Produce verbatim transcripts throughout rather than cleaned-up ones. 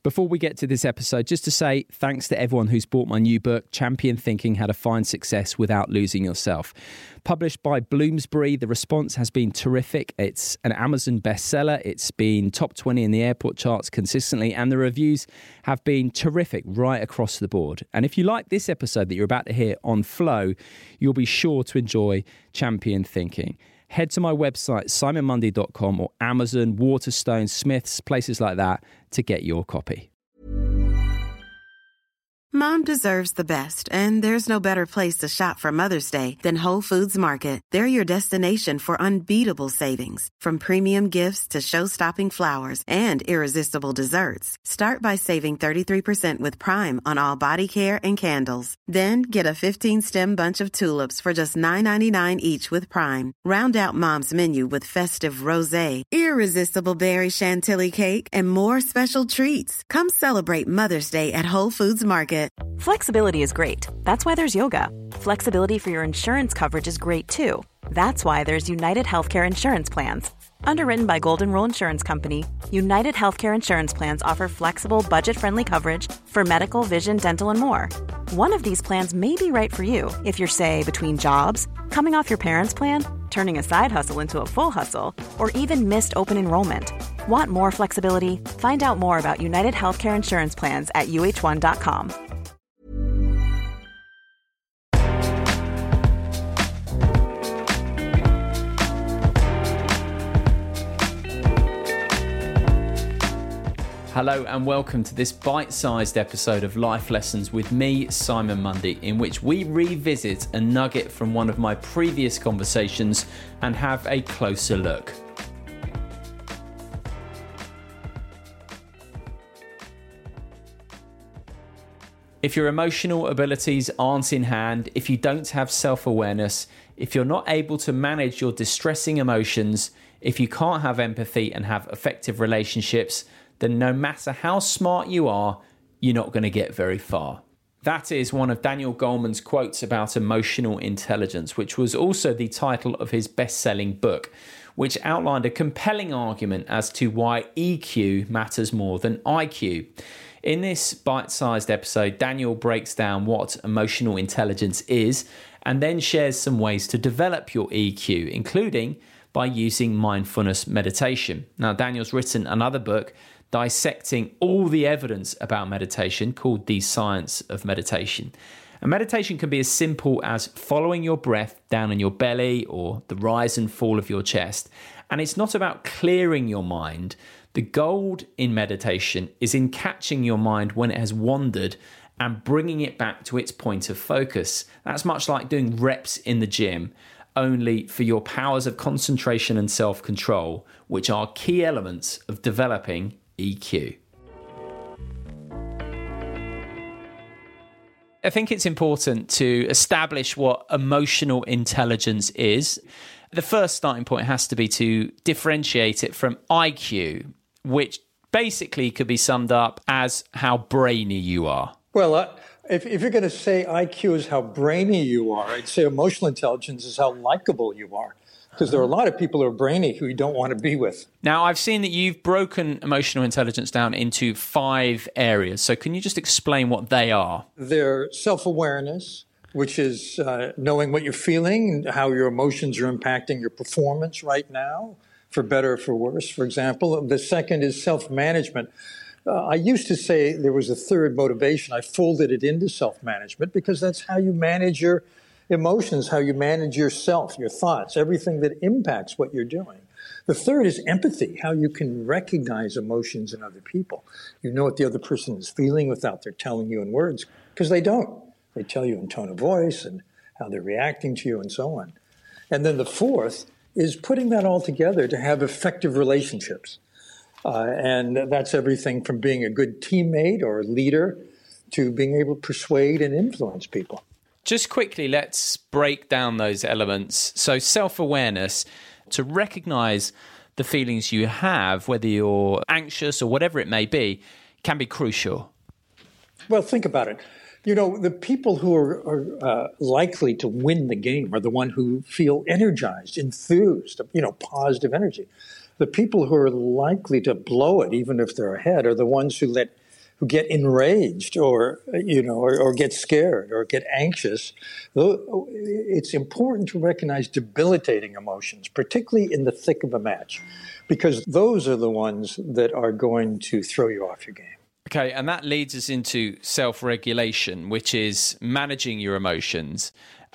Before we get to this episode, just to say thanks to everyone who's bought my new book, Champion Thinking: How to Find Success Without Losing Yourself. Published by Bloomsbury, the response has been terrific. It's an Amazon bestseller. It's been top twenty in the airport charts consistently, and the reviews have been terrific right across the board. And if you like this episode that you're about to hear on Flow, you'll be sure to enjoy Champion Thinking. Head to my website, simon mundy dot com, or Amazon, Waterstone, Smiths, places like that to get your copy. Mom deserves the best, and there's no better place to shop for Mother's Day than Whole Foods Market. They're your destination for unbeatable savings, from premium gifts to show-stopping flowers and irresistible desserts. Start by saving thirty-three percent with Prime on all body care and candles. Then get a fifteen-stem bunch of tulips for just nine ninety-nine each with Prime. Round out Mom's menu with festive rosé, irresistible berry chantilly cake, and more special treats. Come celebrate Mother's Day at Whole Foods Market. Flexibility is great. That's why there's yoga. Flexibility for your insurance coverage is great too. That's why there's United Healthcare Insurance Plans. Underwritten by Golden Rule Insurance Company, United Healthcare Insurance Plans offer flexible, budget-friendly coverage for medical, vision, dental, and more. One of these plans may be right for you if you're, say, between jobs, coming off your parents' plan, turning a side hustle into a full hustle, or even missed open enrollment. Want more flexibility? Find out more about United Healthcare Insurance Plans at U H one dot com. Hello and welcome to this bite-sized episode of Life Lessons with me, Simon Mundy, in which we revisit a nugget from one of my previous conversations and have a closer look. If your emotional abilities aren't in hand, if you don't have self-awareness, if you're not able to manage your distressing emotions, if you can't have empathy and have effective relationships, then no matter how smart you are, you're not going to get very far. That is one of Daniel Goleman's quotes about emotional intelligence, which was also the title of his best-selling book, which outlined a compelling argument as to why E Q matters more than I Q. In this bite-sized episode, Daniel breaks down what emotional intelligence is and then shares some ways to develop your E Q, including by using mindfulness meditation. Now, Daniel's written another book dissecting all the evidence about meditation called The Science of Meditation. And meditation can be as simple as following your breath down in your belly or the rise and fall of your chest. And it's not about clearing your mind. The gold in meditation is in catching your mind when it has wandered and bringing it back to its point of focus. That's much like doing reps in the gym, only for your powers of concentration and self-control, which are key elements of developing E Q. I think it's important to establish what emotional intelligence is. The first starting point has to be to differentiate it from I Q, which basically could be summed up as how brainy you are. Well, uh, if, if you're going to say I Q is how brainy you are, I'd say emotional intelligence is how likable you are. Because there are a lot of people who are brainy who you don't want to be with. Now, I've seen that you've broken emotional intelligence down into five areas. So can you just explain what they are? They're self-awareness, which is uh, knowing what you're feeling, how your emotions are impacting your performance right now, for better or for worse, for example. The second is self-management. Uh, I used to say there was a third motivation. I folded it into self-management because that's how you manage your emotions, how you manage yourself, your thoughts, everything that impacts what you're doing. The third is empathy, how you can recognize emotions in other people. You know what the other person is feeling without their telling you in words, because they don't. They tell you in tone of voice and how they're reacting to you and so on. And then the fourth is putting that all together to have effective relationships. Uh, and that's everything from being a good teammate or a leader to being able to persuade and influence people. Just quickly, let's break down those elements. So self-awareness, to recognize the feelings you have, whether you're anxious or whatever it may be, can be crucial. Well, think about it. You know, the people who are, are uh, likely to win the game are the ones who feel energized, enthused, you know, positive energy. The people who are likely to blow it, even if they're ahead, are the ones who let who get enraged or, you know, or, or get scared or get anxious, it's important to recognize debilitating emotions, particularly in the thick of a match, because those are the ones that are going to throw you off your game. Okay, and that leads us into self-regulation, which is managing your emotions.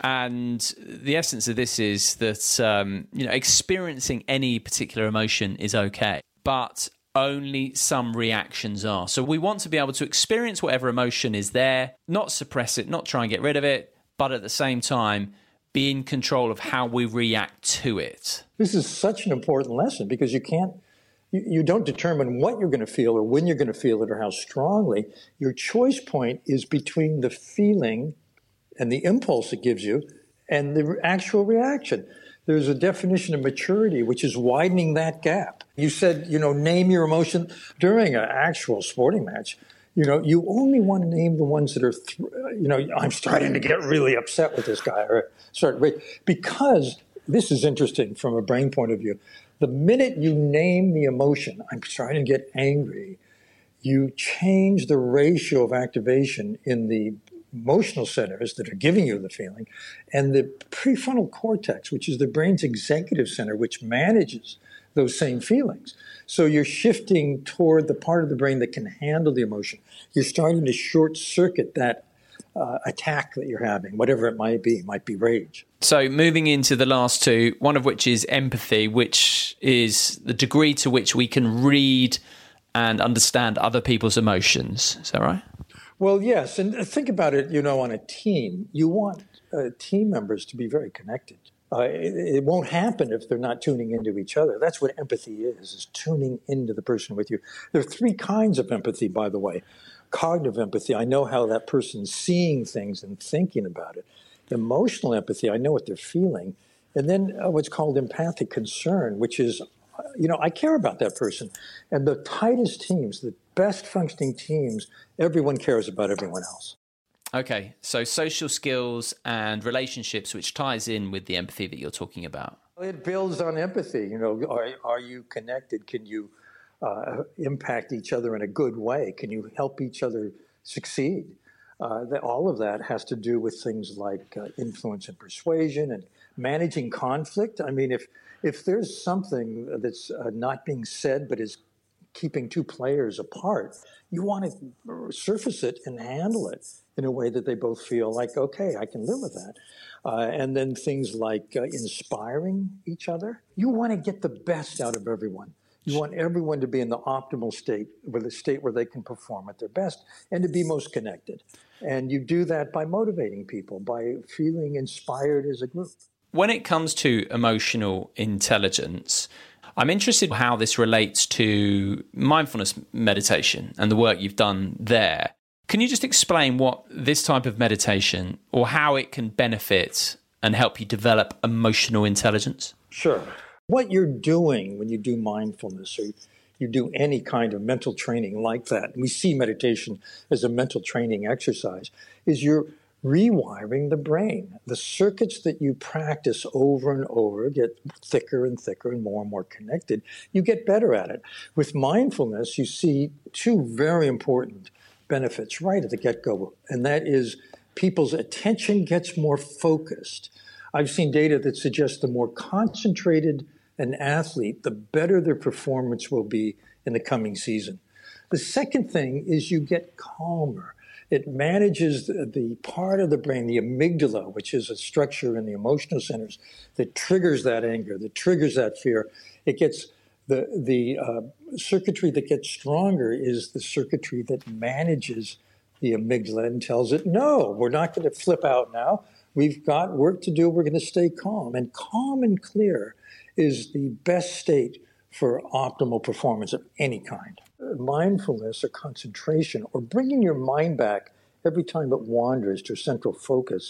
And the essence of this is that, um, you know, experiencing any particular emotion is okay, but only some reactions are. So we want to be able to experience whatever emotion is there, not suppress it, not try and get rid of it, but at the same time, be in control of how we react to it. This is such an important lesson because you can't, you, you don't determine what you're going to feel or when you're going to feel it or how strongly. Your choice point is between the feeling and the impulse it gives you and the actual reaction. There's a definition of maturity, which is widening that gap. You said, you know, name your emotion during an actual sporting match. You know, you only want to name the ones that are, th- you know, I'm starting to get really upset with this guy, or start because this is interesting from a brain point of view. The minute you name the emotion, I'm starting to get angry, you change the ratio of activation in the emotional centers that are giving you the feeling, and the prefrontal cortex, which is the brain's executive center, which manages those same feelings. So you're shifting toward the part of the brain that can handle the emotion. You're starting to short circuit that uh, attack that you're having, whatever it might be. It might be rage. So moving into the last two, one of which is empathy, which is the degree to which we can read and understand other people's emotions. Is that right? Well, yes. And think about it, you know, on a team, you want uh, team members to be very connected. Uh, it, it won't happen if they're not tuning into each other. That's what empathy is, is tuning into the person with you. There are three kinds of empathy, by the way. Cognitive empathy, I know how that person's seeing things and thinking about it. Emotional empathy, I know what they're feeling. And then uh, what's called empathic concern, which is, uh, you know, I care about that person. And the tightest teams, the best functioning teams, everyone cares about everyone else. Okay, so social skills and relationships, which ties in with the empathy that you're talking about. It builds on empathy. You know, are, are you connected? Can you uh, impact each other in a good way? Can you help each other succeed? Uh, that, all of that has to do with things like uh, influence and persuasion and managing conflict. I mean, if if there's something that's uh, not being said but is keeping two players apart, you want to surface it and handle it in a way that they both feel like, okay, I can live with that. Uh, and then things like uh, inspiring each other. You want to get the best out of everyone. You want everyone to be in the optimal state, with a state where they can perform at their best and to be most connected. And you do that by motivating people, by feeling inspired as a group. When it comes to emotional intelligence, I'm interested in how this relates to mindfulness meditation and the work you've done there. Can you just explain what this type of meditation or how it can benefit and help you develop emotional intelligence? Sure. What you're doing when you do mindfulness or you do any kind of mental training like that, and we see meditation as a mental training exercise, is you're rewiring the brain. The circuits that you practice over and over get thicker and thicker and more and more connected. You get better at it. With mindfulness, you see two very important benefits right at the get-go, and that is people's attention gets more focused. I've seen data that suggests the more concentrated an athlete, the better their performance will be in the coming season. The second thing is you get calmer. It manages the, the part of the brain, the amygdala, which is a structure in the emotional centers that triggers that anger, that triggers that fear. It gets the the uh, circuitry that gets stronger is the circuitry that manages the amygdala and tells it, no, we're not going to flip out now. We've got work to do. We're going to stay calm. And calm and clear is the best state for optimal performance of any kind. Mindfulness or concentration or bringing your mind back every time it wanders to central focus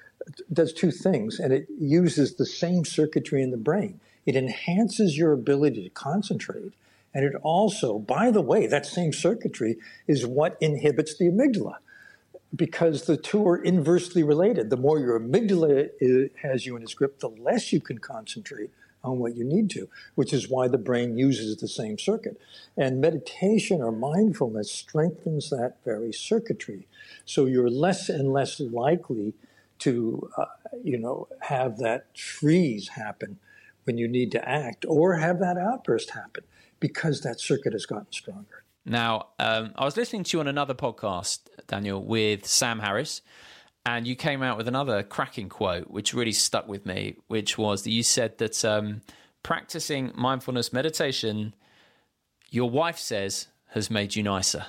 does two things, and it uses the same circuitry in the brain. It enhances your ability to concentrate, and it also, by the way, that same circuitry is what inhibits the amygdala, because the two are inversely related. The more your amygdala is, has you in its grip, the less you can concentrate, on what you need to, which is why the brain uses the same circuit. And meditation or mindfulness strengthens that very circuitry. So you're less and less likely to, uh, you know, have that freeze happen when you need to act, or have that outburst happen, because that circuit has gotten stronger. Now, um, I was listening to you on another podcast, Daniel, with Sam Harris, and you came out with another cracking quote, which really stuck with me, which was that you said that um, practicing mindfulness meditation, your wife says, has made you nicer.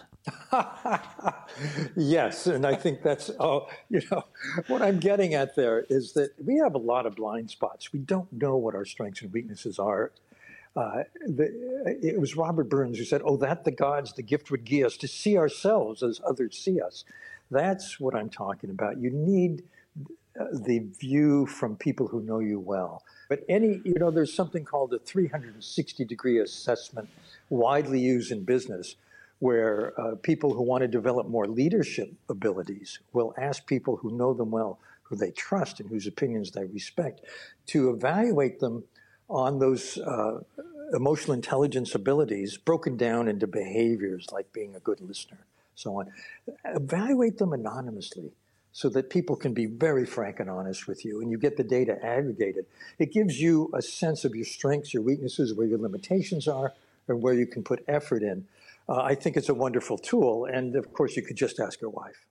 Yes, and I think that's, oh, you know, what I'm getting at there is that we have a lot of blind spots. We don't know what our strengths and weaknesses are. Uh, the, it was Robert Burns who said, oh, that the gods, the gift would give us to see ourselves as others see us. That's what I'm talking about. You need the view from people who know you well. But any, you know, there's something called a three hundred sixty degree assessment, widely used in business, where uh, people who want to develop more leadership abilities will ask people who know them well, who they trust and whose opinions they respect, to evaluate them on those uh, emotional intelligence abilities broken down into behaviors like being a good listener, so on. Evaluate them anonymously so that people can be very frank and honest with you, and you get the data aggregated. It gives you a sense of your strengths, your weaknesses, where your limitations are, and where you can put effort in. Uh, I think it's a wonderful tool, and of course you could just ask your wife.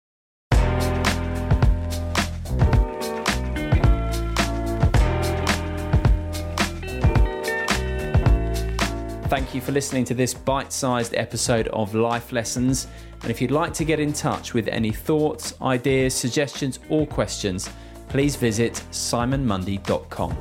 Thank you for listening to this bite-sized episode of Life Lessons. And if you'd like to get in touch with any thoughts, ideas, suggestions, or questions, please visit simon mundy dot com.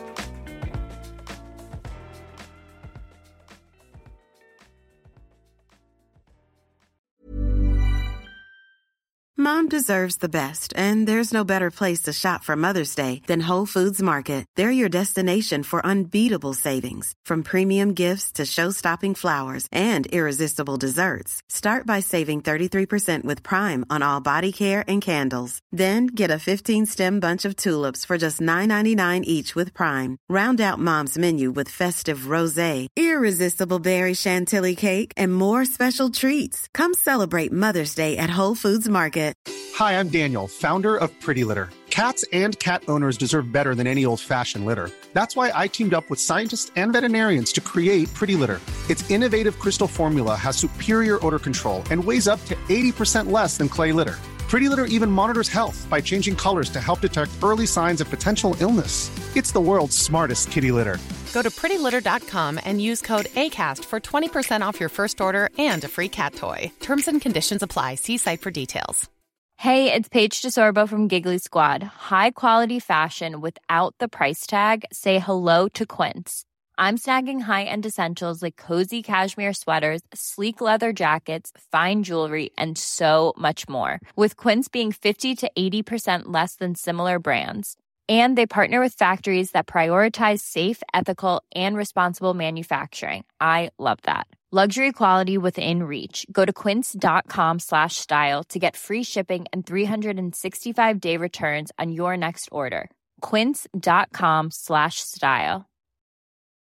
Mom deserves the best, and there's no better place to shop for Mother's Day than Whole Foods Market. They're your destination for unbeatable savings, from premium gifts to show-stopping flowers and irresistible desserts. Start by saving thirty-three percent with Prime on all body care and candles. Then get a fifteen-stem bunch of tulips for just nine ninety-nine each with Prime. Round out Mom's menu with festive rosé, irresistible berry chantilly cake, and more special treats. Come celebrate Mother's Day at Whole Foods Market. Hi, I'm Daniel, founder of Pretty Litter. Cats and cat owners deserve better than any old-fashioned litter. That's why I teamed up with scientists and veterinarians to create Pretty Litter. Its innovative crystal formula has superior odor control and weighs up to eighty percent less than clay litter. Pretty Litter even monitors health by changing colors to help detect early signs of potential illness. It's the world's smartest kitty litter. Go to pretty litter dot com and use code ACAST for twenty percent off your first order and a free cat toy. Terms and conditions apply. See site for details. Hey, it's Paige DeSorbo from Giggly Squad. High quality fashion without the price tag. Say hello to Quince. I'm snagging high-end essentials like cozy cashmere sweaters, sleek leather jackets, fine jewelry, and so much more. With Quince being fifty to eighty percent less than similar brands. And they partner with factories that prioritize safe, ethical, and responsible manufacturing. I love that. Luxury quality within reach. Go to quince.com slash style to get free shipping and three sixty-five day returns on your next order. Quince.com slash style.